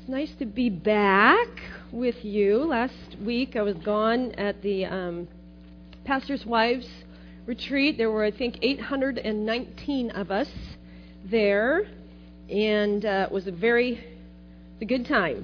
It's nice to be back with you. Last week I was gone at the Pastor's Wives Retreat. There were, I think, 819 of us there, and it was a good time.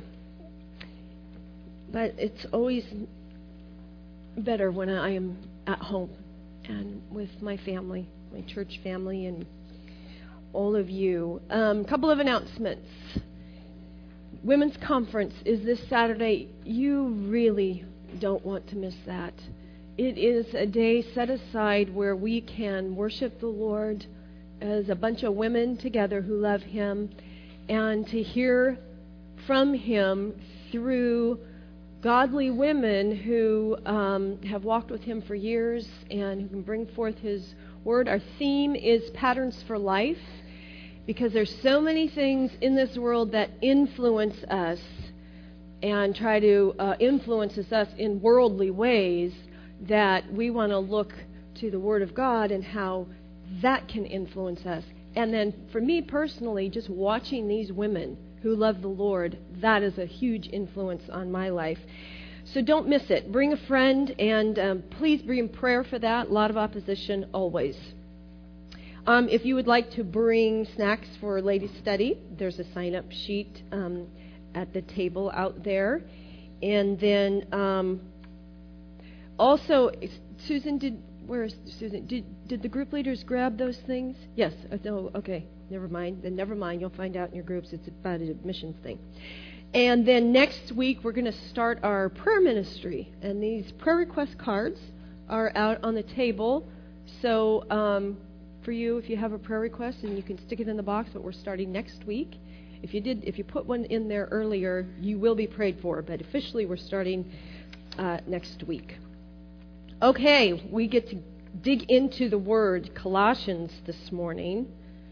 But it's always better when I am at home and with my family, my church family, and all of you. A couple of announcements. Women's Conference is this Saturday. You really don't want to miss that. It is a day set aside where we can worship the Lord as a bunch of women together who love Him, and to hear from Him through godly women who have walked with Him for years and who can bring forth His Word. Our theme is Patterns for Life, because there's so many things in this world that influence us and try to influence us in worldly ways, that we want to look to the Word of God and how that can influence us. And then for me personally, just watching these women who love the Lord, that is a huge influence on my life. So don't miss it. Bring a friend, and please be in prayer for that. A lot of opposition always. If you would like to bring snacks for Ladies' Study, there's a sign-up sheet at the table out there. And then also, Susan, where is Susan? Did the group leaders grab those things? Yes. Oh, okay. Never mind. Then never mind. You'll find out in your groups. It's about an admissions thing. And then next week, we're going to start our prayer ministry. And these prayer request cards are out on the table. So for you, if you have a prayer request, and you can stick it in the box, but we're starting next week. If you put one in there earlier, you will be prayed for. But officially, we're starting next week. Okay, we get to dig into the Word, Colossians, this morning.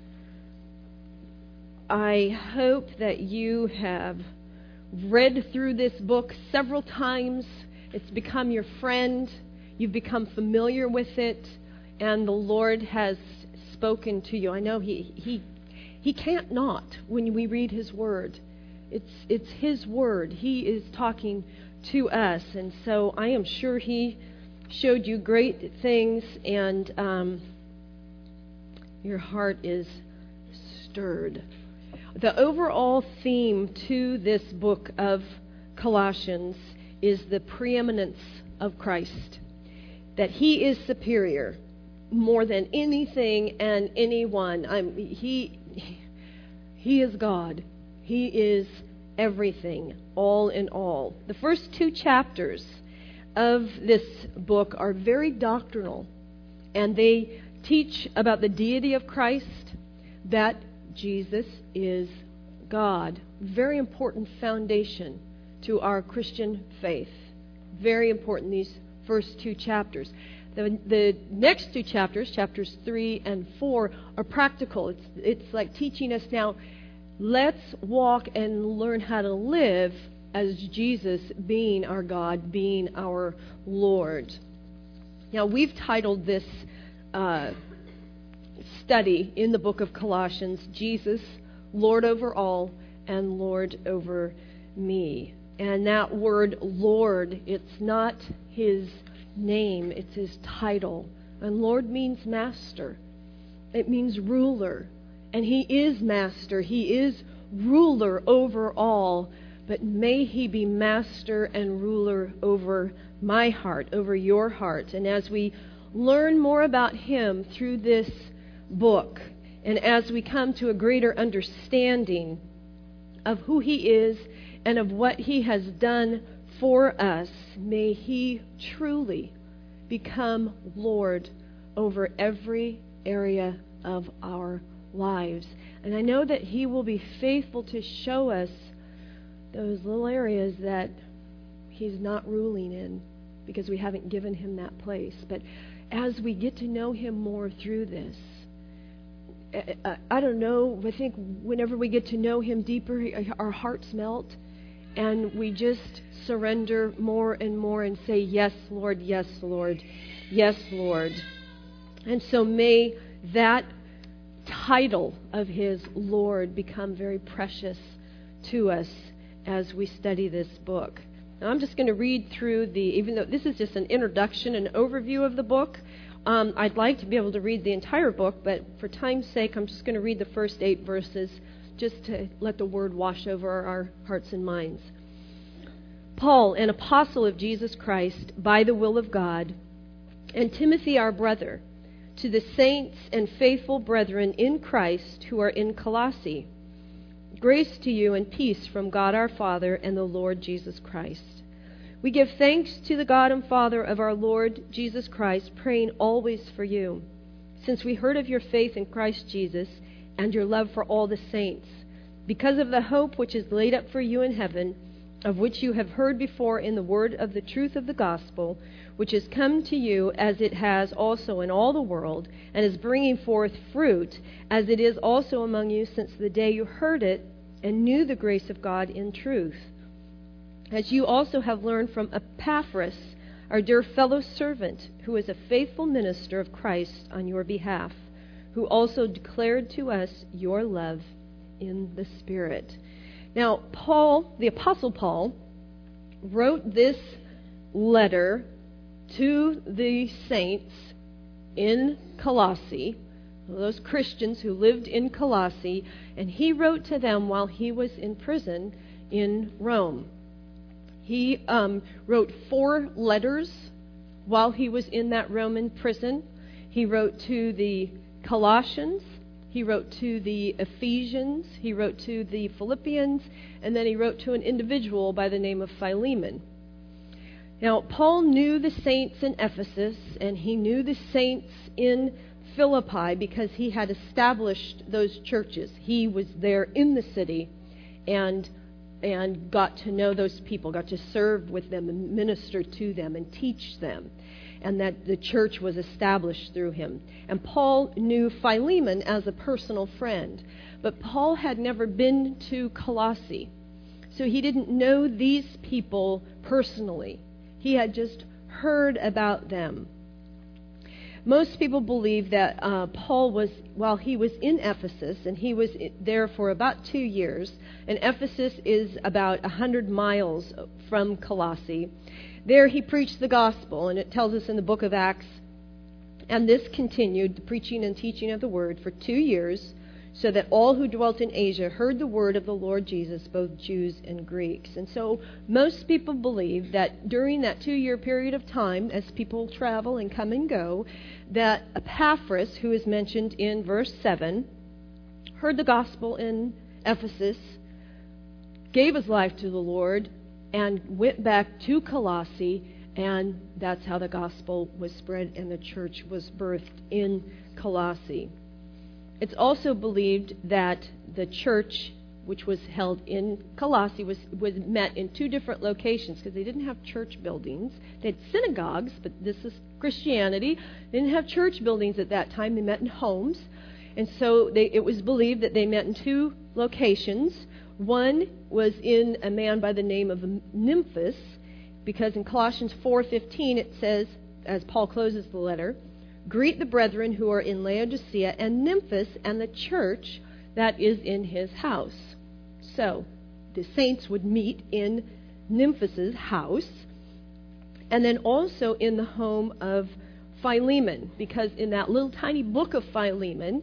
I hope that you have read through this book several times. It's become your friend. You've become familiar with it, and the Lord has spoken to you. I know He can't not when we read His Word. It's His Word. He is talking to us, and so I am sure He showed you great things, and your heart is stirred. The overall theme to this book of Colossians is the preeminence of Christ, that He is superior more than anything and anyone. He is God. He is everything, all in all. The first two chapters of this book are very doctrinal, and they teach about the deity of Christ, that Jesus is God. Very important foundation to our Christian faith. Very important, these first two chapters. The next two chapters, chapters 3 and 4, are practical. It's like teaching us now, let's walk and learn how to live as Jesus, being our God, being our Lord. Now, we've titled this study in the book of Colossians, Jesus, Lord over all, and Lord over me. And that word Lord, it's not His name, it's His title. And Lord means master. It means ruler. And He is master. He is ruler over all. But may He be master and ruler over my heart, over your heart. And as we learn more about Him through this book, and as we come to a greater understanding of who He is and of what He has done for us, may He truly become Lord over every area of our lives. And I know that He will be faithful to show us those little areas that He's not ruling in, because we haven't given Him that place. But as we get to know Him more through this, I don't know, I think whenever we get to know Him deeper, our hearts melt, and we just surrender more and more and say, yes, Lord, yes, Lord, yes, Lord. And so may that title of His Lord become very precious to us as we study this book. Now, I'm just going to read through even though this is just an introduction, an overview of the book, I'd like to be able to read the entire book, but for time's sake, I'm just going to read the first 8 verses just to let the word wash over our hearts and minds. Paul, an apostle of Jesus Christ, by the will of God, and Timothy, our brother, to the saints and faithful brethren in Christ who are in Colossae, grace to you and peace from God our Father and the Lord Jesus Christ. We give thanks to the God and Father of our Lord Jesus Christ, praying always for you, since we heard of your faith in Christ Jesus and your love for all the saints, because of the hope which is laid up for you in heaven, of which you have heard before in the word of the truth of the gospel, which has come to you as it has also in all the world, and is bringing forth fruit, as it is also among you since the day you heard it and knew the grace of God in truth. As you also have learned from Epaphras, our dear fellow servant, who is a faithful minister of Christ on your behalf, who also declared to us your love in the Spirit. Now, Paul, the Apostle Paul, wrote this letter to the saints in Colossae, those Christians who lived in Colossae, and he wrote to them while he was in prison in Rome. He wrote 4 letters while he was in that Roman prison. He wrote to the Colossians, he wrote to the Ephesians, he wrote to the Philippians, and then he wrote to an individual by the name of Philemon. Now, Paul knew the saints in Ephesus, and he knew the saints in Philippi because he had established those churches. He was there in the city and got to know those people, got to serve with them and minister to them and teach them, and that the church was established through him. And Paul knew Philemon as a personal friend, but Paul had never been to Colossae, so he didn't know these people personally. He had just heard about them. Most people believe that Paul was, while he was in Ephesus, and he was there for about 2 years, and Ephesus is about 100 miles from Colossae. There he preached the gospel, and it tells us in the book of Acts, and this continued, the preaching and teaching of the word, for 2 years, so that all who dwelt in Asia heard the word of the Lord Jesus, both Jews and Greeks. And so most people believe that during that 2-year period of time, as people travel and come and go, that Epaphras, who is mentioned in verse 7, heard the gospel in Ephesus, gave his life to the Lord, and went back to Colossae, and that's how the gospel was spread and the church was birthed in Colossae. It's also believed that the church, which was held in Colossae, was met in 2 different locations, because they didn't have church buildings. They had synagogues, but this is Christianity. They didn't have church buildings at that time. They met in homes. And so it was believed that they met in 2 locations. One was in a man by the name of Nymphas, because in Colossians 4:15 it says, as Paul closes the letter, greet the brethren who are in Laodicea and Nymphas and the church that is in his house. So the saints would meet in Nymphas' house, and then also in the home of Philemon, because in that little tiny book of Philemon,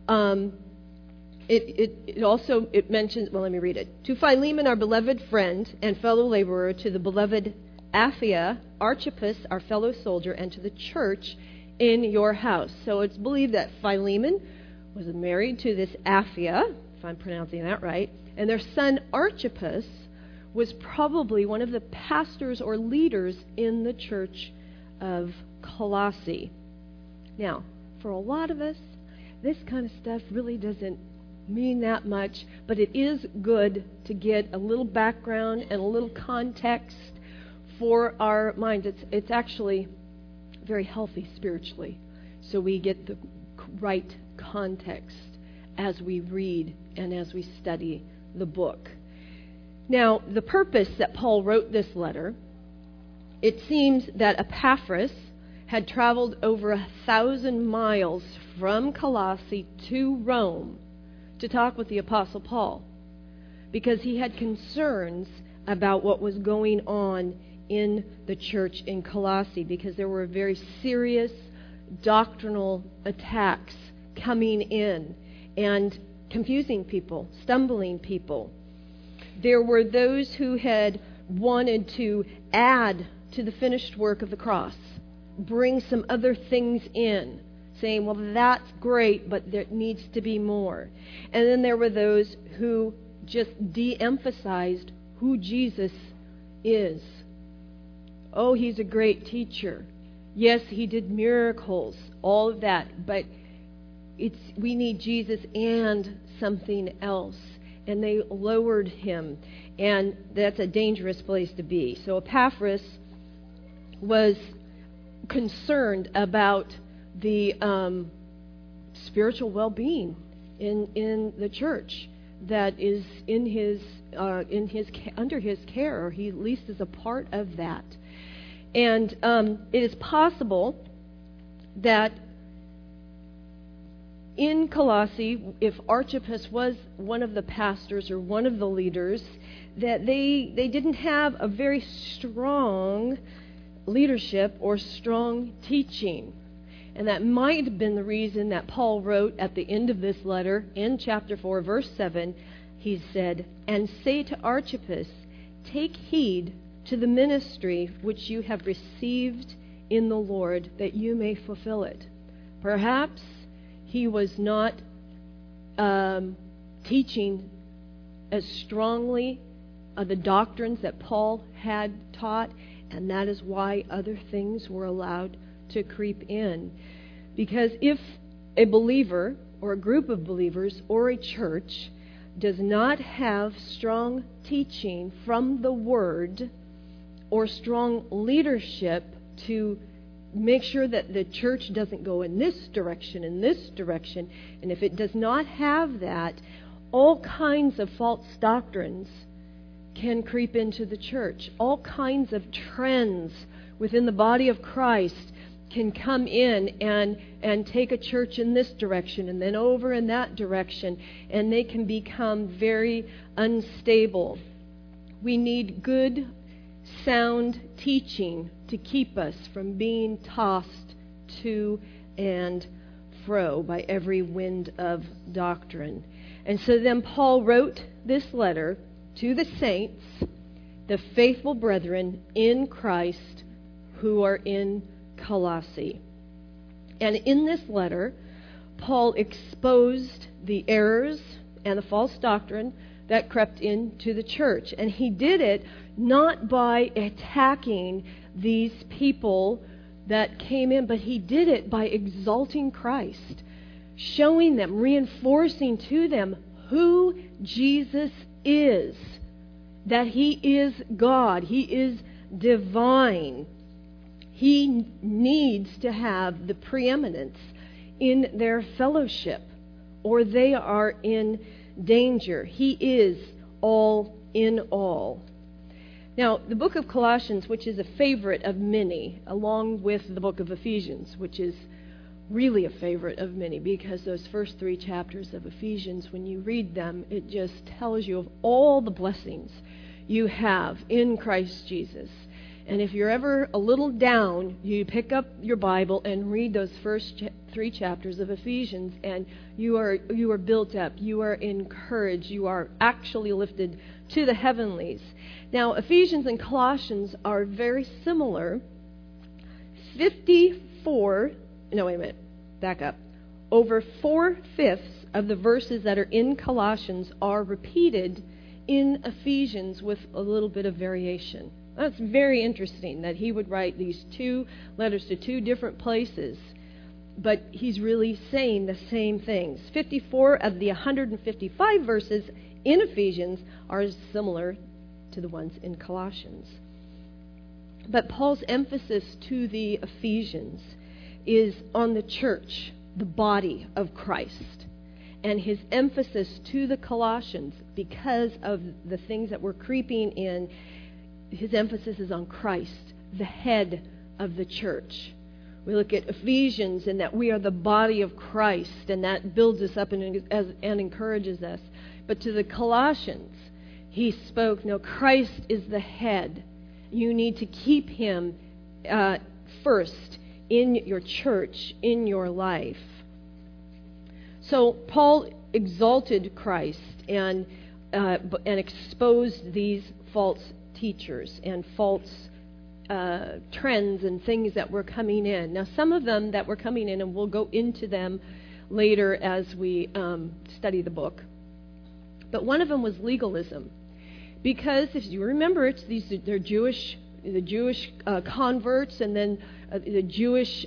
it mentions, well, let me read it. To Philemon, our beloved friend and fellow laborer, to the beloved Apphia, Archippus, our fellow soldier, and to the church in your house. So it's believed that Philemon was married to this Apphia, if I'm pronouncing that right, and their son Archippus was probably one of the pastors or leaders in the church of Colossae. Now, for a lot of us, this kind of stuff really doesn't mean that much, but it is good to get a little background and a little context for our minds. It's actually very healthy spiritually, so we get the right context as we read and as we study the book. Now, the purpose that Paul wrote this letter, it seems that Epaphras had traveled over 1,000 miles from Colossae to Rome to talk with the Apostle Paul, because he had concerns about what was going on in the church in Colossae, because there were very serious doctrinal attacks coming in and confusing people, stumbling people. There were those who had wanted to add to the finished work of the cross, bring some other things in, saying, well, that's great, but there needs to be more. And then there were those who just de-emphasized who Jesus is. Oh, he's a great teacher. Yes, he did miracles, all of that, but we need Jesus and something else. And they lowered him, and that's a dangerous place to be. So Epaphras was concerned about the spiritual well-being in the church that is under his care, or he at least is a part of that. And it is possible that in Colossae, if Archippus was one of the pastors or one of the leaders, that they didn't have a very strong leadership or strong teaching. And that might have been the reason that Paul wrote at the end of this letter, in chapter 4, verse 7, he said, "And say to Archippus, take heed to the ministry which you have received in the Lord, that you may fulfill it." Perhaps he was not teaching as strongly the doctrines that Paul had taught, and that is why other things were allowed to creep in. Because if a believer or a group of believers or a church does not have strong teaching from the Word or strong leadership to make sure that the church doesn't go in this direction, and if it does not have that, all kinds of false doctrines can creep into the church. All kinds of trends within the body of Christ can come in and take a church in this direction and then over in that direction, and they can become very unstable. We need good, sound teaching to keep us from being tossed to and fro by every wind of doctrine. And so then Paul wrote this letter to the saints, the faithful brethren in Christ who are in Colossae. And in this letter, Paul exposed the errors and the false doctrine that crept into the church. And he did it not by attacking these people that came in, but he did it by exalting Christ, showing them, reinforcing to them who Jesus is, that he is God, he is divine. He needs to have the preeminence in their fellowship, or they are in danger. He is all in all. Now, the book of Colossians, which is a favorite of many, along with the book of Ephesians, which is really a favorite of many, because those first 3 chapters of Ephesians, when you read them, it just tells you of all the blessings you have in Christ Jesus. And if you're ever a little down, you pick up your Bible and read those first 3 chapters of Ephesians, and you are built up, you are encouraged, you are actually lifted to the heavenlies. Now, Ephesians and Colossians are very similar. Over 4/5 of the verses that are in Colossians are repeated in Ephesians with a little bit of variation. That's very interesting that he would write these 2 letters to 2 different places, but he's really saying the same things. 54 of the 155 verses in Ephesians are similar to the ones in Colossians. But Paul's emphasis to the Ephesians is on the church, the body of Christ. And his emphasis to the Colossians, because of the things that were creeping in, his emphasis is on Christ, the head of the church. We look at Ephesians and that we are the body of Christ, and that builds us up and encourages us. But to the Colossians, he spoke, no, Christ is the head. You need to keep him first in your church, in your life. So Paul exalted Christ and exposed these false teachers and false trends and things that were coming in. Now, some of them that were coming in, and we'll go into them later as we study the book. But one of them was legalism, because if you remember, they're the Jewish converts, and then the Jewish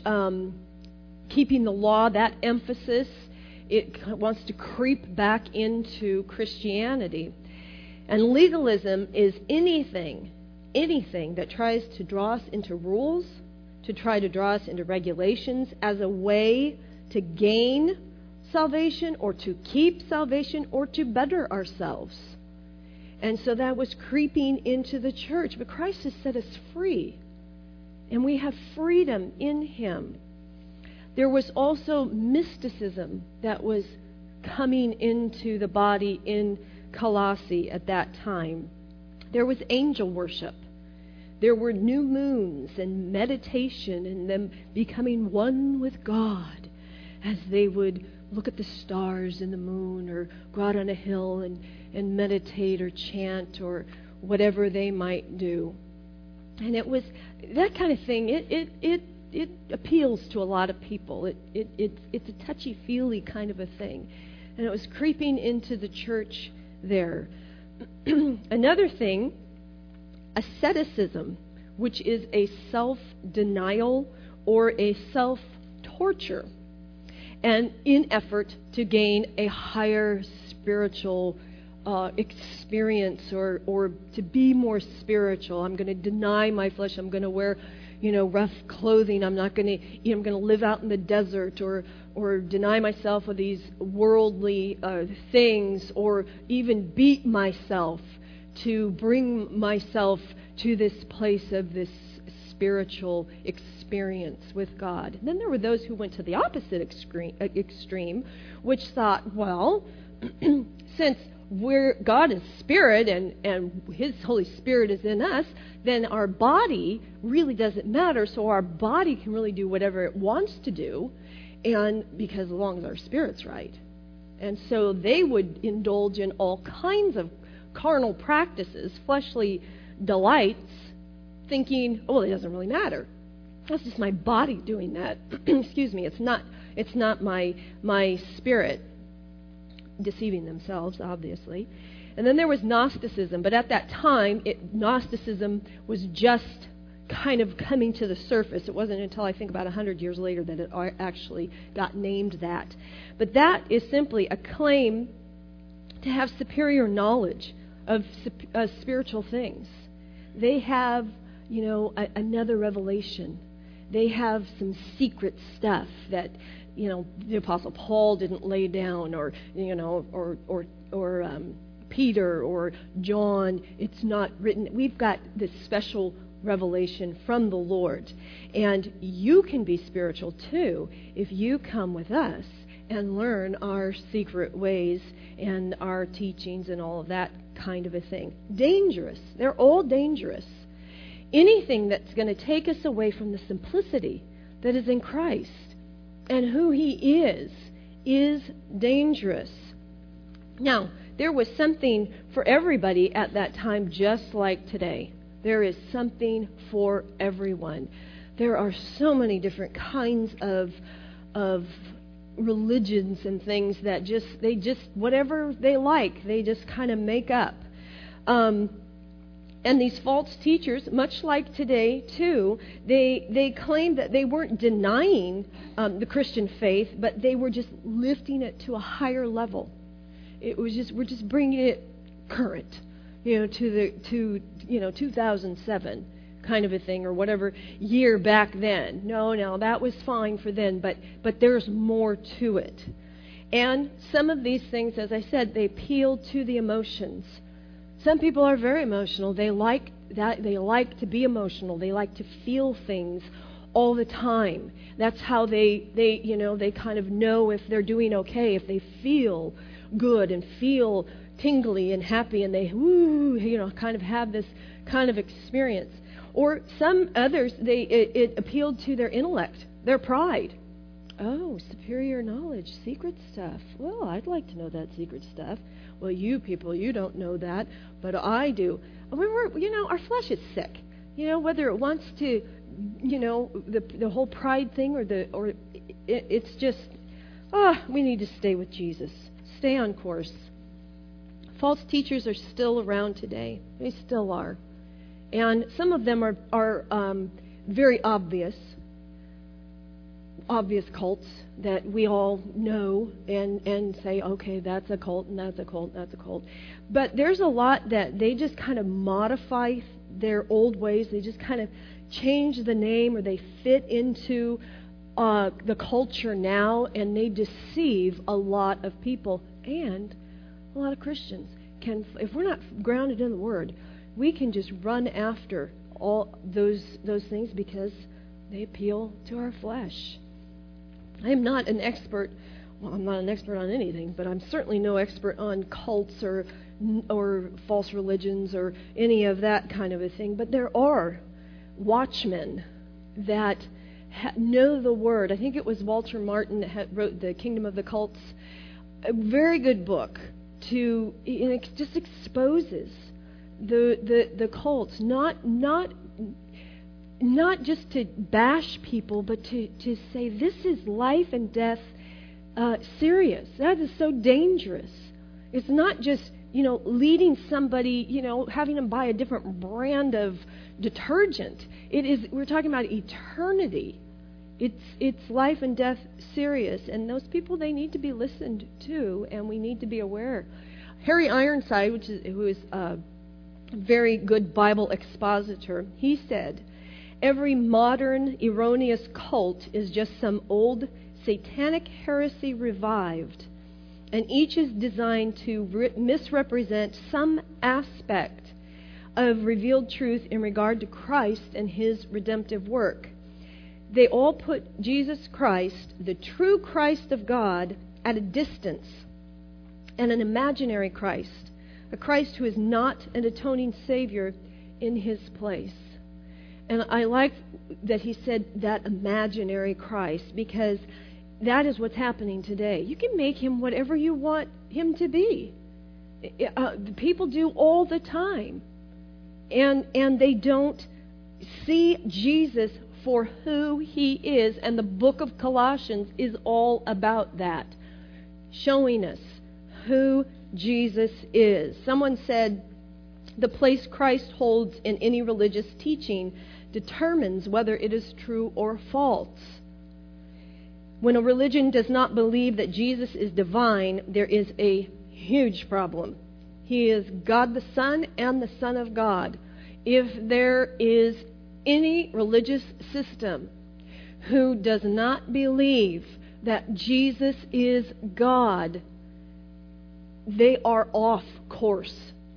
keeping the law. That emphasis, it wants to creep back into Christianity, and legalism is anything that tries to draw us into rules, to try to draw us into regulations as a way to gain salvation or to keep salvation or to better ourselves. And so that was creeping into the church. But Christ has set us free, and we have freedom in him. There was also mysticism that was coming into the body in Colossae at that time. There was angel worship. There were new moons and meditation and them becoming one with God as they would look at the stars and the moon, or go out on a hill and meditate or chant or whatever they might do. And it was that kind of thing. It appeals to a lot of people. It's a touchy-feely kind of a thing. And it was creeping into the church there. Another thing, asceticism, which is a self-denial or a self-torture, and in effort to gain a higher spiritual experience or to be more spiritual. I'm going to deny my flesh. I'm going to wear, rough clothing. I'm going to live out in the desert or deny myself of these worldly things, or even beat myself to bring myself to this place of this spiritual experience with God. And then there were those who went to the opposite extreme, which thought, well, since God is spirit and his Holy Spirit is in us, then our body really doesn't matter, so our body can really do whatever it wants to do, and because as long as our spirit's right. And so they would indulge in all kinds of carnal practices, fleshly delights, thinking, oh, it doesn't really matter. That's just my body doing that. Excuse me. It's not my spirit, deceiving themselves, obviously. And then there was Gnosticism, but at that time, Gnosticism was just kind of coming to the surface. It wasn't until I think about 100 years later that it actually got named that. But that is simply a claim to have superior knowledge of spiritual things. They have, another revelation. They have some secret stuff that, the Apostle Paul didn't lay down, or Peter or John. It's not written. We've got this special revelation from the Lord. And you can be spiritual too if you come with us and learn our secret ways and our teachings and all of that kind of a thing. Dangerous. They're all dangerous. Anything that's going to take us away from the simplicity that is in Christ and who he is dangerous. Now, there was something for everybody at that time, just like today. There is something for everyone. There are so many different kinds of religions and things that they just whatever they like, they just kind of make up. And these false teachers, much like today too, they claimed that they weren't denying the Christian faith, but they were just lifting it to a higher level. We're just bringing it current, to 2007 kind of a thing, or whatever year back then. No, that was fine for then, but there's more to it. And some of these things, as I said, they appeal to the emotions. Some people are very emotional. They like that. They like to be emotional. They like to feel things all the time. That's how they kind of know if they're doing okay, if they feel good and feel tingly and happy, and they, kind of have this kind of experience. Or some others, it appealed to their intellect, their pride. Oh, superior knowledge, secret stuff. Well, I'd like to know that secret stuff. Well, you people, you don't know that, but I do. Our flesh is sick. Whether it wants to, the whole pride thing, it's just, we need to stay with Jesus. Stay on course. False teachers are still around today. They still are. And some of them are very obvious cults that we all know and say, okay, that's a cult, and that's a cult, and that's a cult. But there's a lot that they just kind of modify their old ways. They just kind of change the name, or they fit into the culture now, and they deceive a lot of people and a lot of Christians. If we're not grounded in the Word, we can just run after all those things because they appeal to our flesh. I am not an expert. Well, I'm not an expert on anything, but I'm certainly no expert on cults or false religions or any of that kind of a thing. But there are watchmen that know the Word. I think it was Walter Martin that wrote The Kingdom of the Cults. A very good book and it just exposes the cults, not just to bash people, but to say this is life and death serious. That is so dangerous. It's not just leading somebody, having them buy a different brand of detergent. We're talking about eternity. It's life and death serious, and those people, they need to be listened to, and we need to be aware. Harry Ironside, who is a very good Bible expositor, he said, every modern erroneous cult is just some old satanic heresy revived, and each is designed to misrepresent some aspect of revealed truth in regard to Christ and His redemptive work. They all put Jesus Christ, the true Christ of God, at a distance, and an imaginary Christ, a Christ who is not an atoning Savior, in His place. And I like that he said that imaginary Christ, because that is what's happening today. You can make Him whatever you want Him to be. People do all the time. And they don't see Jesus for who He is. And the book of Colossians is all about that, showing us who Jesus is. Someone said, the place Christ holds in any religious teaching determines whether it is true or false. When a religion does not believe that Jesus is divine, there is a huge problem. He is God the Son and the Son of God. If there is any religious system who does not believe that Jesus is God, they are off course.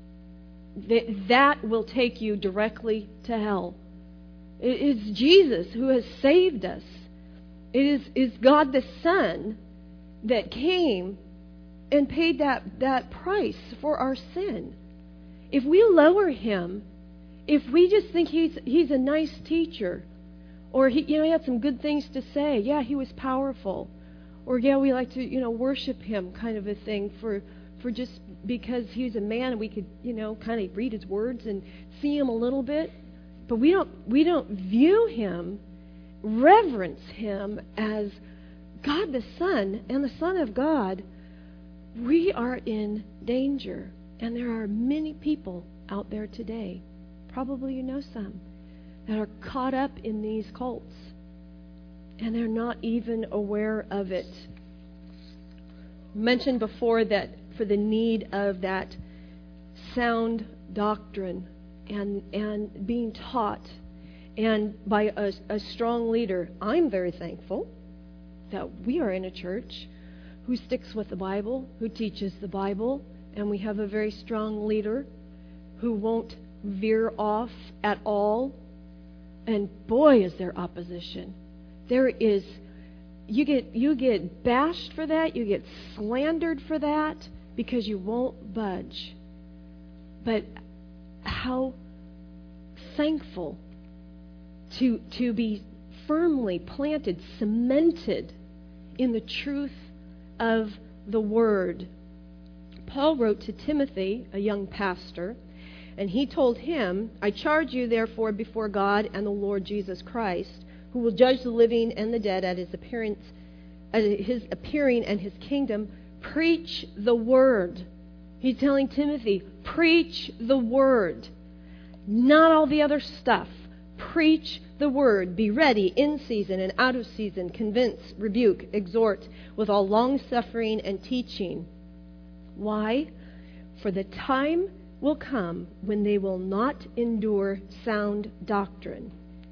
That will take you directly to hell. It is Jesus who has saved us. It is God the Son that came and paid that price for our sin. If we lower Him, if we just think He's a nice teacher, or he had some good things to say, yeah, He was powerful, or yeah, we like to worship Him, kind of a thing, for just because He's a man and we could kind of read His words and see Him a little bit, but we don't view Him, reverence Him as God the Son and the Son of God, we are in danger. And there are many people out there today, probably you know some, that are caught up in these cults, and they're not even aware of it. Mentioned before that for the need of that sound doctrine and being taught and by a strong leader. I'm very thankful that we are in a church who sticks with the Bible, who teaches the Bible, and we have a very strong leader who won't veer off at all. And boy, is there opposition. There is. You get bashed for that. You get slandered for that. because you won't budge. But how thankful to be firmly planted, cemented in the truth of the Word. Paul wrote to Timothy, a young pastor, and he told him, I charge you therefore before God and the Lord Jesus Christ, who will judge the living and the dead at his appearing and his kingdom, preach the Word. He's telling Timothy, preach the Word. Not all the other stuff. Preach the Word. Be ready in season and out of season. Convince, rebuke, exhort with all long-suffering and teaching. Why? For the time will come when they will not endure sound doctrine,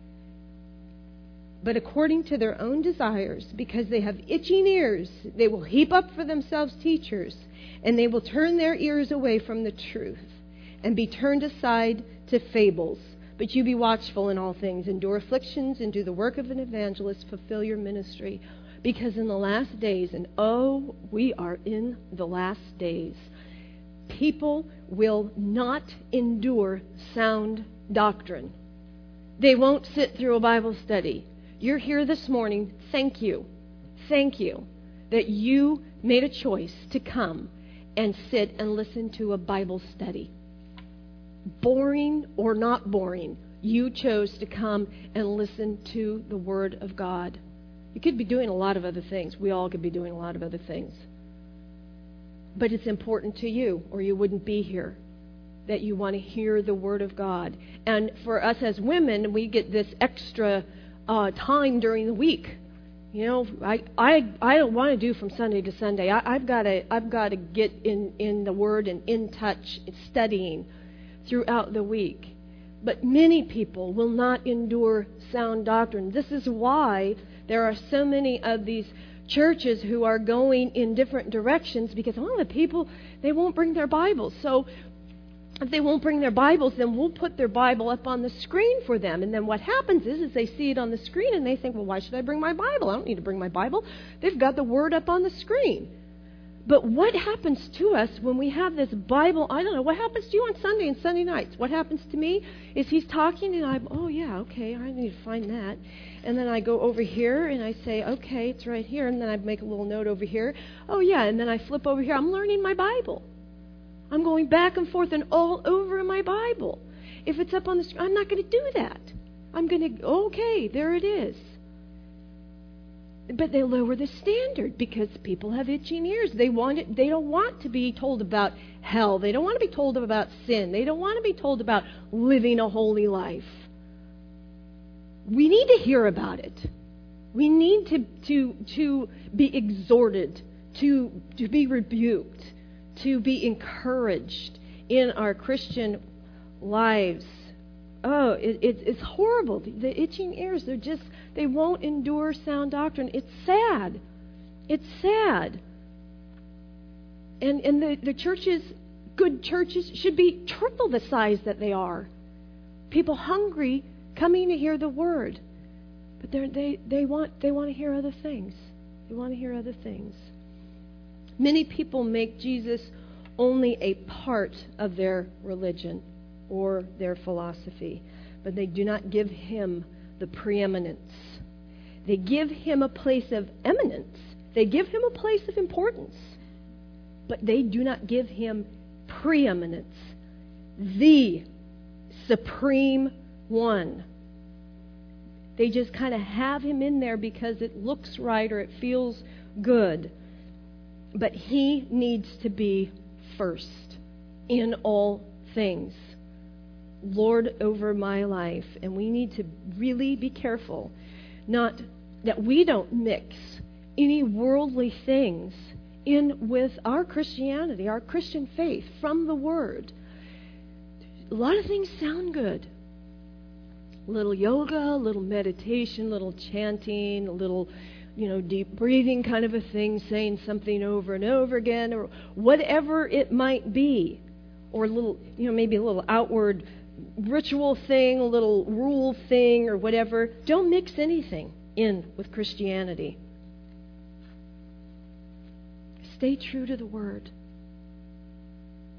but according to their own desires, because they have itching ears, they will heap up for themselves teachers, and they will turn their ears away from the truth and be turned aside to fables. But you be watchful in all things, endure afflictions, and do the work of an evangelist, fulfill your ministry. Because in the last days, and oh, we are in the last days, people will not endure sound doctrine. They won't sit through a Bible study. You're here this morning. Thank you. Thank you that you made a choice to come and sit and listen to a Bible study. Boring or not boring, you chose to come and listen to the Word of God. You could be doing a lot of other things. We all could be doing a lot of other things. But it's important to you, or you wouldn't be here, that you want to hear the Word of God. And for us as women, we get this extra time during the week. You know, I don't want to do from Sunday to Sunday. I've got to get in the Word and in touch, studying throughout the week. But many people will not endure sound doctrine. This is why there are so many of these churches who are going in different directions, because a lot of the people, they won't bring their Bibles. So if they won't bring their Bibles, then we'll put their Bible up on the screen for them. And then what happens is they see it on the screen and they think, well, why should I bring my Bible? I don't need to bring my Bible. They've got the Word up on the screen. But what happens to us when we have this Bible? I don't know. What happens to you on Sunday and Sunday nights? What happens to me is he's talking and I'm, oh, yeah, okay, I need to find that. And then I go over here and I say, okay, it's right here. And then I make a little note over here. Oh, yeah, and then I flip over here. I'm learning my Bible. I'm going back and forth and all over my Bible. If it's up on the screen, I'm not going to do that. I'm going to, okay, there it is. But they lower the standard because people have itching ears. They don't want to be told about hell. They don't want to be told about sin. They don't want to be told about living a holy life. We need to hear about it. We need to be exhorted, to be rebuked, to be encouraged in our Christian lives. Oh, it's horrible. The itching ears, they won't endure sound doctrine. It's sad. It's sad. And the churches, good churches, should be triple the size that they are. People hungry coming to hear the Word. But they want to hear other things. They want to hear other things. Many people make Jesus only a part of their religion or their philosophy, but they do not give him the preeminence. They give him a place of eminence. They give him a place of importance, but they do not give him preeminence, the supreme one. They just kind of have him in there because it looks right or it feels good. But he needs to be first in all things. Lord over my life. And we need to really be careful not that we don't mix any worldly things in with our Christianity, our Christian faith from the Word. A lot of things sound good. A little yoga, a little meditation, a little chanting, a little deep breathing kind of a thing, saying something over and over again, or whatever it might be, or a little, maybe a little outward ritual thing, a little rule thing, or whatever. Don't mix anything in with Christianity. Stay true to the Word.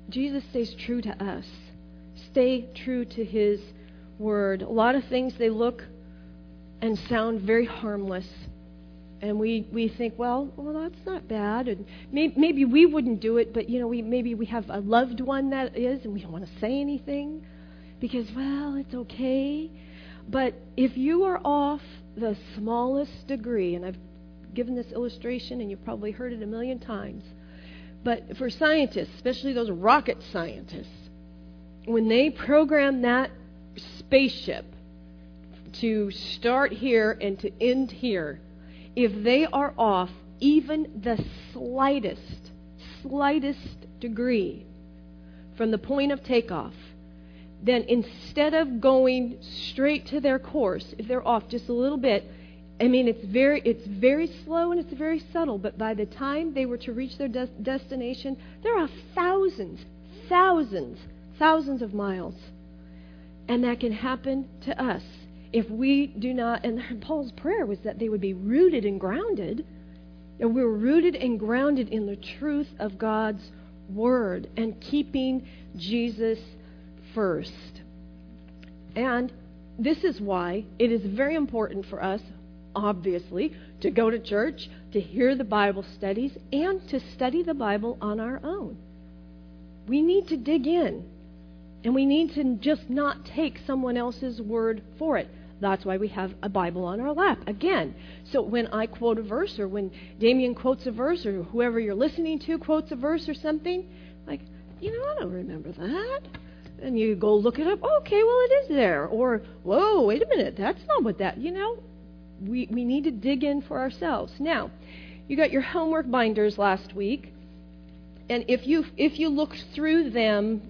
Jesus stays true to us. Stay true to His Word. A lot of things, they look and sound very harmless. And we think, well, that's not bad. And maybe we wouldn't do it, but, maybe we have a loved one that is, and we don't want to say anything because, well, it's okay. But if you are off the smallest degree, and I've given this illustration, and you've probably heard it a million times, but for scientists, especially those rocket scientists, when they program that spaceship to start here and to end here, if they are off even the slightest degree from the point of takeoff, then instead of going straight to their course, if they're off just a little bit, it's very slow and it's very subtle, but by the time they were to reach their destination, there are thousands of miles. And that can happen to us if we do not, and Paul's prayer was that they would be rooted and grounded, and we're rooted and grounded in the truth of God's Word and keeping Jesus first. And this is why it is very important for us, obviously, to go to church, to hear the Bible studies, and to study the Bible on our own. We need to dig in, and we need to just not take someone else's word for it. That's why we have a Bible on our lap, again. So when I quote a verse, or when Damien quotes a verse, or whoever you're listening to quotes a verse or something, like, I don't remember that. And you go look it up. Okay, well, it is there. Or, whoa, wait a minute, that's not what that, We need to dig in for ourselves. Now, you got your homework binders last week, and if you look through them,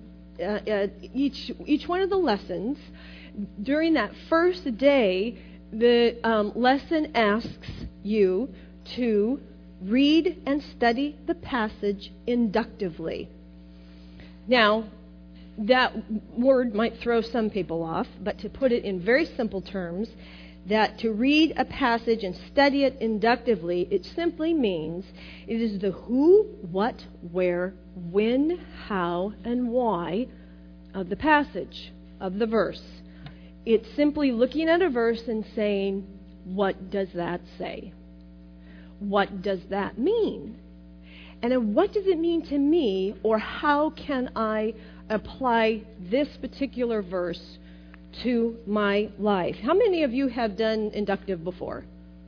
each one of the lessons, during that first day, the lesson asks you to read and study the passage inductively. Now, that word might throw some people off, but to put it in very simple terms, that to read a passage and study it inductively, it simply means it is the who, what, where, when, how, and why of the passage, of the verse. It's simply looking at a verse and saying, what does that say? What does that mean? And then what does it mean to me, or how can I apply this particular verse to my life? How many of you have done inductive before?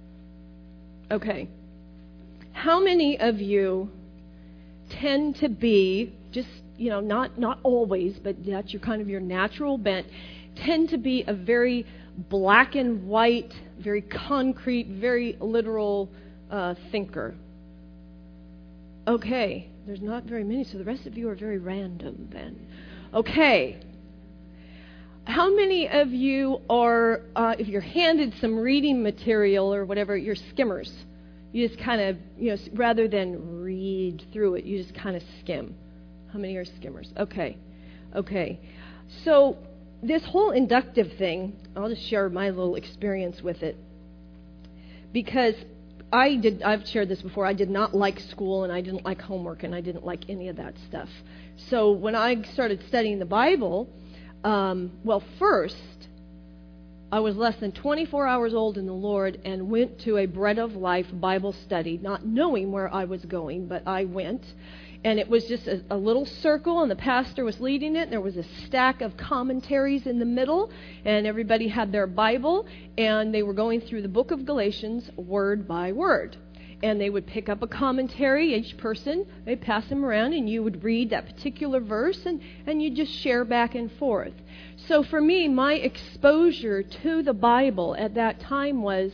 Okay. How many of you tend to be, just, not always, but that's your natural bent, tend to be a very black and white, very concrete, very literal thinker? Okay. There's not very many, so the rest of you are very random then. Okay. How many of you are, if you're handed some reading material or whatever, you're skimmers? You just kind of, rather than read through it, you just kind of skim. How many are skimmers? Okay. So this whole inductive thing, I'll just share my little experience with it. Because I've shared this before, I did not like school, and I didn't like homework, and I didn't like any of that stuff. So when I started studying the Bible, first, I was less than 24 hours old in the Lord and went to a Bread of Life Bible study, not knowing where I was going, but I went. And it was just a little circle, and the pastor was leading it. There was a stack of commentaries in the middle, and everybody had their Bible, and they were going through the book of Galatians word by word. And they would pick up a commentary, each person, they'd pass them around, and you would read that particular verse, and you just share back and forth. So for me, my exposure to the Bible at that time was,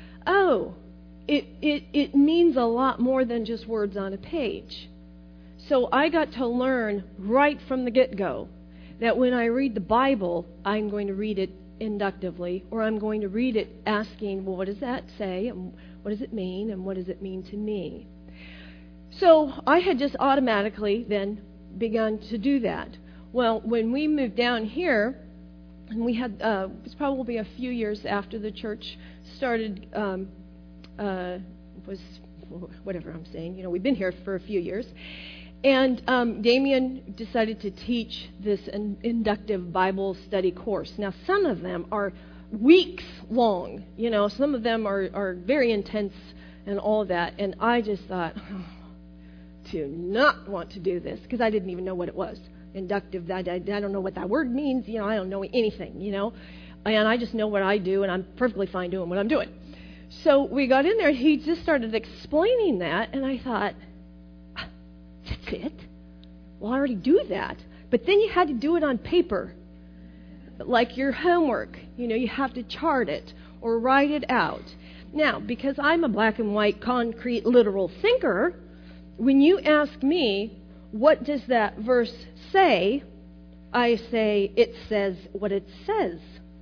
it means a lot more than just words on a page. So I got to learn right from the get-go that when I read the Bible, I'm going to read it inductively, or I'm going to read it asking, well, what does that say, and what does it mean, and what does it mean to me? So I had just automatically then begun to do that. Well, when we moved down here, and we had, it was probably a few years after the church started, whatever I'm saying, we've been here for a few years. And Damien decided to teach this inductive Bible study course. Now, some of them are weeks long. Some of them are very intense and all of that. And I just thought, do not want to do this, because I didn't even know what it was. Inductive, I don't know what that word means. I don't know anything, And I just know what I do, and I'm perfectly fine doing what I'm doing. So we got in there, and he just started explaining that, and I thought, that's it? Well, I already do that. But then you had to do it on paper, like your homework. You have to chart it or write it out. Now, because I'm a black and white, concrete, literal thinker, when you ask me, what does that verse say? I say, it says what it says.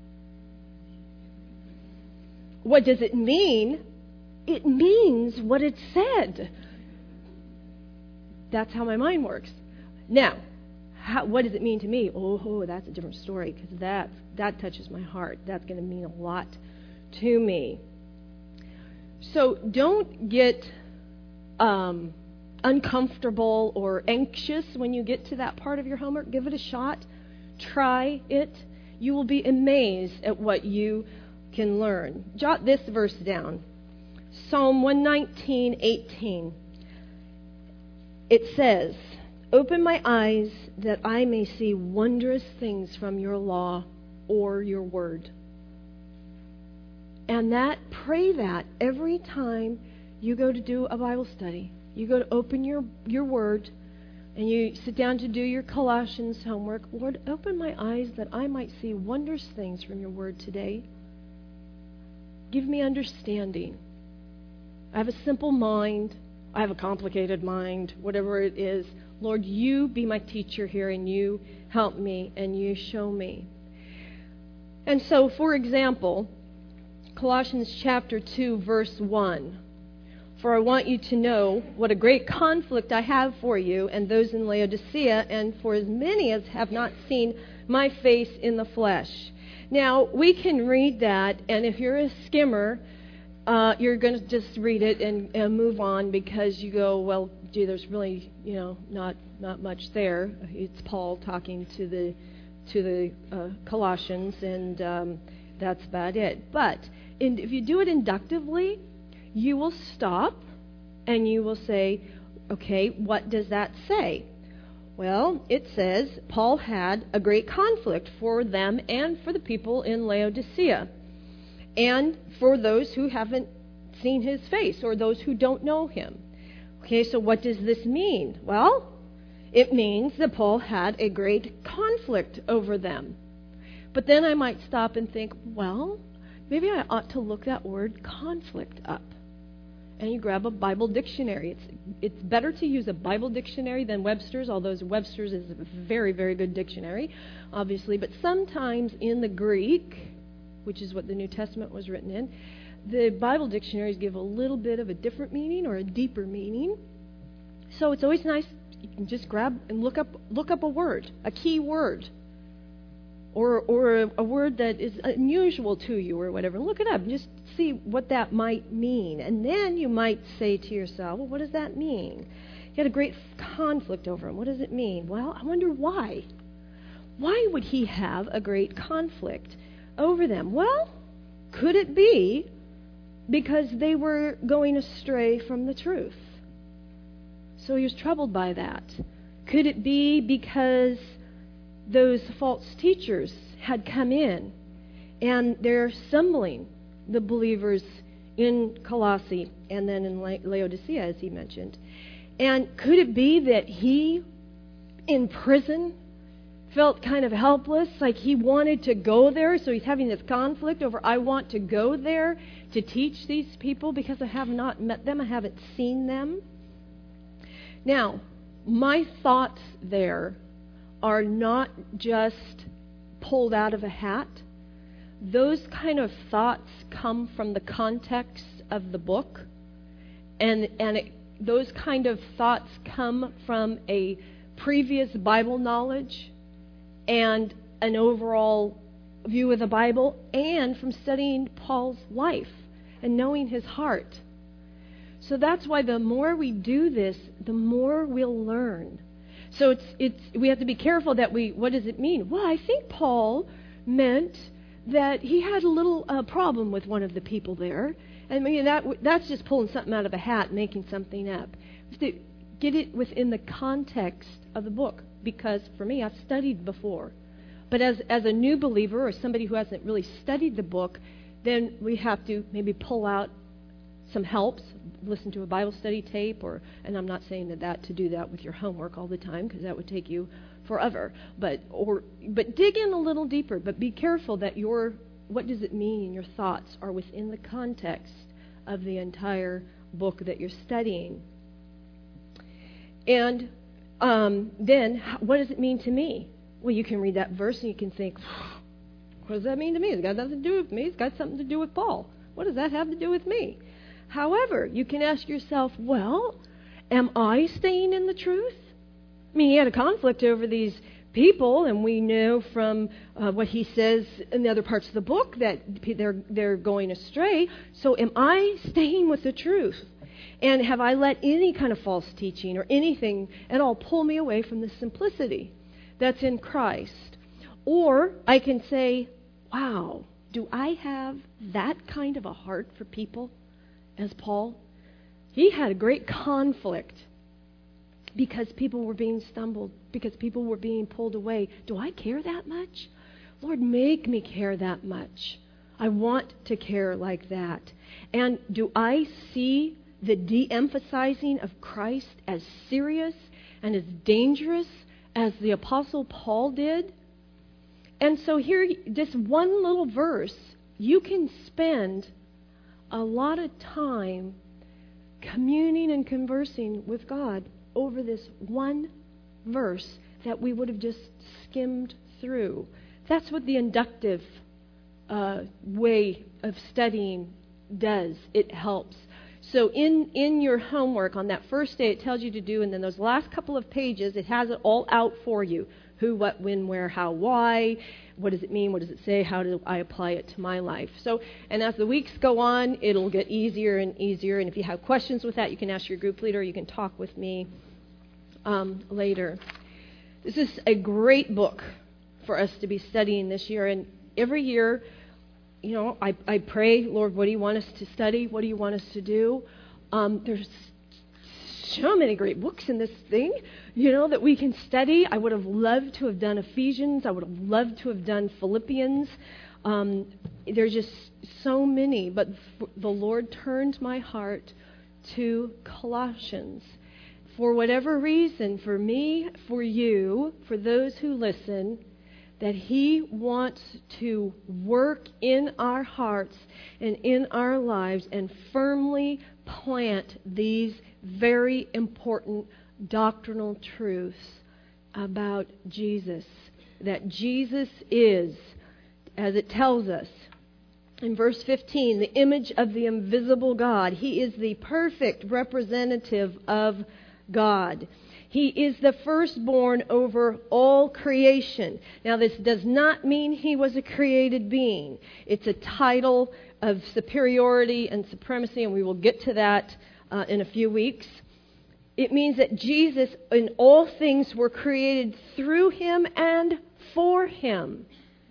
What does it mean? It means what it said. That's how my mind works. Now, what does it mean to me? Oh, that's a different story, because that touches my heart. That's going to mean a lot to me. So don't get uncomfortable or anxious when you get to that part of your homework. Give it a shot. Try it. You will be amazed at what you can learn. Jot this verse down. Psalm 119:18. It says, "Open my eyes that I may see wondrous things from your law or your word." And pray that every time you go to do a Bible study. You go to open your word, and you sit down to do your Colossians homework. Lord, open my eyes that I might see wondrous things from your word today. Give me understanding. I have a simple mind. I have a complicated mind, whatever it is. Lord, you be my teacher here, and you help me, and you show me. And so, for example, Colossians chapter 2, verse 1. "For I want you to know what a great conflict I have for you and those in Laodicea, and for as many as have not seen my face in the flesh." Now, we can read that, and if you're a skimmer, you're going to just read it and move on, because you go, well, gee, there's really, not much there. It's Paul talking to the Colossians, and that's about it. But if you do it inductively, you will stop and you will say, okay, what does that say? Well, it says Paul had a great conflict for them and for the people in Laodicea, and for those who haven't seen his face or those who don't know him. Okay, so what does this mean? Well, it means that Paul had a great conflict over them. But then I might stop and think, well, maybe I ought to look that word conflict up. And you grab a Bible dictionary. It's better to use a Bible dictionary than Webster's, although Webster's is a very, very good dictionary, obviously. But sometimes in the Greek, which is what the New Testament was written in, the Bible dictionaries give a little bit of a different meaning or a deeper meaning. So it's always nice, you can just grab and look up a word, a key word, or a word that is unusual to you or whatever. Look it up and just see what that might mean. And then you might say to yourself, well, what does that mean? You had a great conflict over him. What does it mean? Well, I wonder why. Why would he have a great conflict over them? Well, could it be because they were going astray from the truth? So he was troubled by that. Could it be because those false teachers had come in and they're assembling the believers in Colossae and then in Laodicea, as he mentioned? And could it be that he, in prison, felt kind of helpless, like he wanted to go there, so he's having this conflict over, I want to go there to teach these people because I have not met them, I haven't seen them? Now, my thoughts there are not just pulled out of a hat. Those kind of thoughts come from the context of the book, and those kind of thoughts come from a previous Bible knowledge and an overall view of the Bible, and from studying Paul's life and knowing his heart. So that's why the more we do this, the more we'll learn. So we have to be careful that what does it mean? Well, I think Paul meant that he had a little problem with one of the people there. I mean, that's just pulling something out of a hat, making something up. To get it within the context of the book, because for me, I've studied before. But as a new believer or somebody who hasn't really studied the book, then we have to maybe pull out some helps, listen to a Bible study tape, and I'm not saying that to do that with your homework all the time, because that would take you forever. But dig in a little deeper. But be careful that what does it mean in your thoughts are within the context of the entire book that you're studying. And then, what does it mean to me? Well, you can read that verse and you can think, what does that mean to me? It's got nothing to do with me. It's got something to do with Paul. What does that have to do with me? However, you can ask yourself, well, am I staying in the truth? I mean, he had a conflict over these people, and we know from what he says in the other parts of the book that they're going astray. So am I staying with the truth? And have I let any kind of false teaching or anything at all pull me away from the simplicity that's in Christ? Or I can say, wow, do I have that kind of a heart for people as Paul? He had a great conflict because people were being stumbled, because people were being pulled away. Do I care that much? Lord, make me care that much. I want to care like that. And do I see the de-emphasizing of Christ as serious and as dangerous as the Apostle Paul did? And so here, this one little verse, you can spend a lot of time communing and conversing with God over this one verse that we would have just skimmed through. That's what the inductive way of studying does. It helps. So in your homework on that first day, it tells you to do, and then those last couple of pages, it has it all out for you. Who, what, when, where, how, why. What does it mean? What does it say? How do I apply it to my life? So, and as the weeks go on, it'll get easier and easier. And if you have questions with that, you can ask your group leader. You can talk with me later. This is a great book for us to be studying this year. And every year, you know, I pray, Lord, what do you want us to study? What do you want us to do? There's so many great books in this thing, you know, that we can study. I would have loved to have done Ephesians. I would have loved to have done Philippians. There's just so many. But the Lord turned my heart to Colossians. For whatever reason, for me, for you, for those who listen, that He wants to work in our hearts and in our lives and firmly plant these very important doctrinal truths about Jesus. That Jesus is, as it tells us in verse 15, the image of the invisible God. He is the perfect representative of God. He is the firstborn over all creation. Now, this does not mean He was a created being. It's a title of superiority and supremacy, and we will get to that in a few weeks. It means that Jesus, in all things, were created through Him and for Him.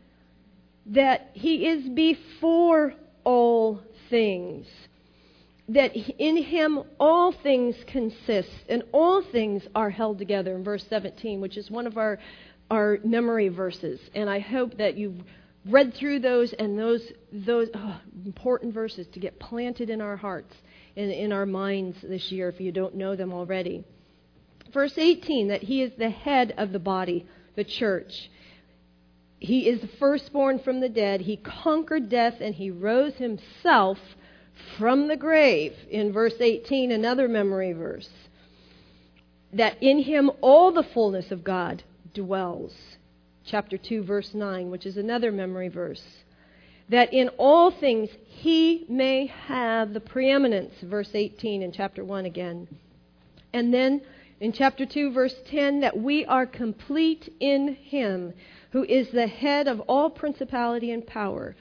That He is before all things. That in Him all things consist and all things are held together, in verse 17, which is one of our memory verses. And I hope that you've read through those and those important verses to get planted in our hearts and in our minds this year if you don't know them already. Verse 18, that He is the head of the body, the church. He is the firstborn from the dead. He conquered death and He rose Himself from the grave. In verse 18, another memory verse. That in Him all the fullness of God dwells. Chapter 2, verse 9, which is another memory verse. That in all things He may have the preeminence. Verse 18 in chapter 1 again. And then in chapter 2, verse 10, that we are complete in Him, who is the head of all principality and power.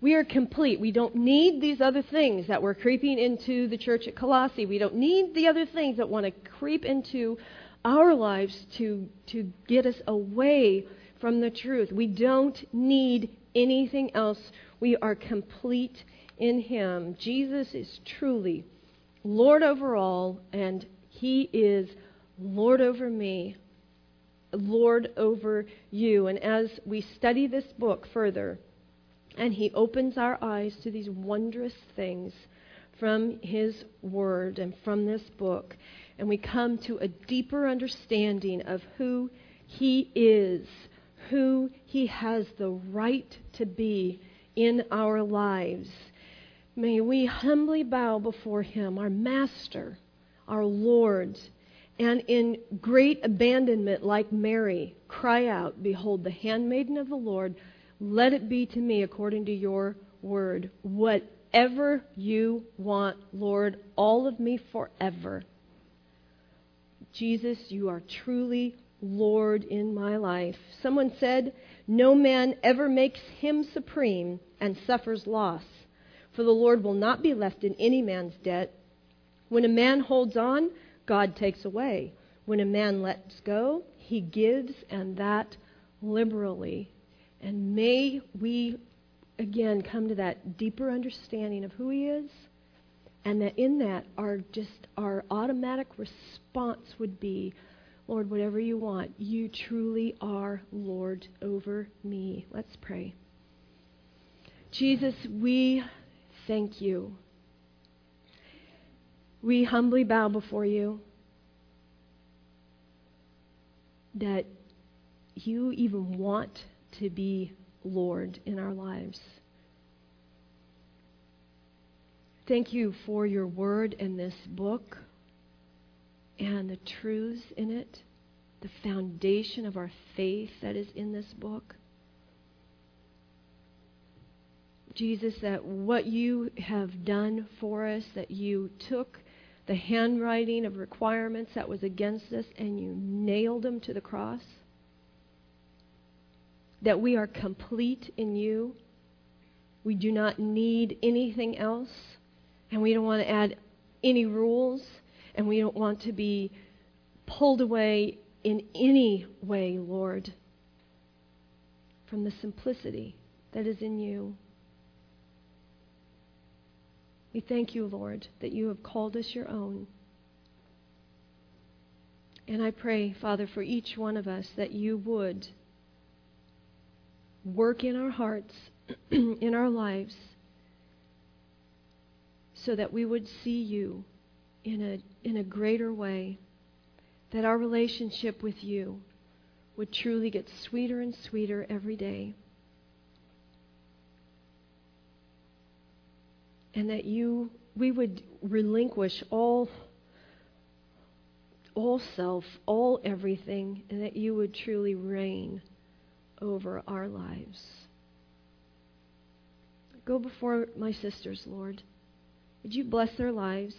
We are complete. We don't need these other things that were creeping into the church at Colossae. We don't need the other things that want to creep into our lives to get us away from the truth. We don't need anything else. We are complete in Him. Jesus is truly Lord over all, and He is Lord over me, Lord over you. And as we study this book further, and He opens our eyes to these wondrous things from His Word and from this book, and we come to a deeper understanding of who He is, who He has the right to be in our lives. May we humbly bow before Him, our Master, our Lord, and in great abandonment, like Mary, cry out, "Behold, the handmaiden of the Lord, let it be to me according to your word." Whatever you want, Lord, all of me forever. Jesus, you are truly Lord in my life. Someone said, "No man ever makes Him supreme and suffers loss, for the Lord will not be left in any man's debt. When a man holds on, God takes away. When a man lets go, He gives, and that liberally." And may we, again, come to that deeper understanding of who He is, and that in that our automatic response would be, "Lord, whatever you want, you truly are Lord over me." Let's pray. Jesus, we thank you. We humbly bow before you that you even want to be Lord in our lives. Thank you for your word in this book and the truths in it, the foundation of our faith that is in this book. Jesus, that what you have done for us, that you took the handwriting of requirements that was against us and you nailed them to the cross. That we are complete in you. We do not need anything else. And we don't want to add any rules. And we don't want to be pulled away in any way, Lord, from the simplicity that is in you. We thank you, Lord, that you have called us your own. And I pray, Father, for each one of us that you would work in our hearts, in our lives, so that we would see you in a greater way, that our relationship with you would truly get sweeter and sweeter every day, and that we would relinquish all self, all everything, and that you would truly reign over our lives. Go before my sisters, Lord. Would you bless their lives?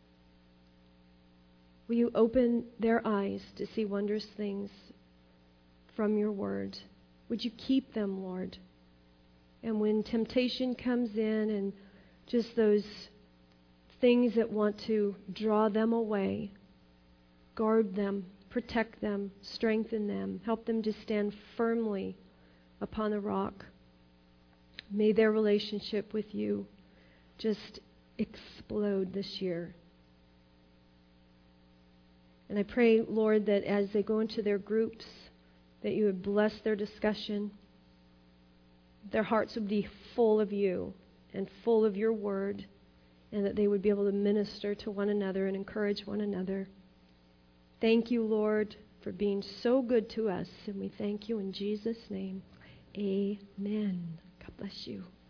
Will you open their eyes to see wondrous things from your word? Would you keep them, Lord? And when temptation comes in and just those things that want to draw them away, guard them, protect them, strengthen them, help them to stand firmly upon the rock. May their relationship with you just explode this year. And I pray, Lord, that as they go into their groups, that you would bless their discussion. Their hearts would be full of you and full of your word, and that they would be able to minister to one another and encourage one another. Thank you, Lord, for being so good to us, and we thank you in Jesus' name. Amen. God bless you.